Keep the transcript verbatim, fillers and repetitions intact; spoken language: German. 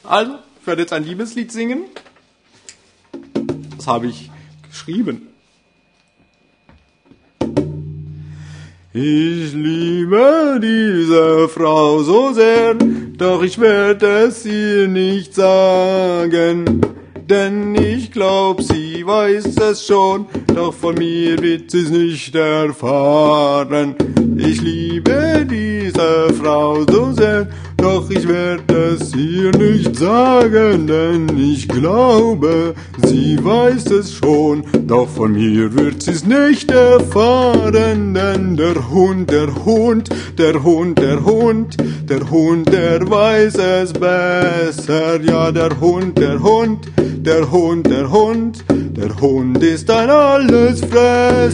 Also, ich werde jetzt ein Liebeslied singen. Das habe ich geschrieben. Ich liebe diese Frau so sehr, doch ich werde es ihr nicht sagen. Denn ich glaub, sie weiß es schon, doch von mir wird sie's nicht erfahren. Ich liebe diese Frau so sehr, doch ich werde es ihr nicht sagen, denn ich glaube, sie weiß es schon, doch von mir wird sie's nicht erfahren. Denn der Hund, der Hund, der Hund, der Hund, der Hund, der weiß es besser. Ja, der Hund, der Hund, der Hund, der Hund, der Hund ist ein Allesfresser.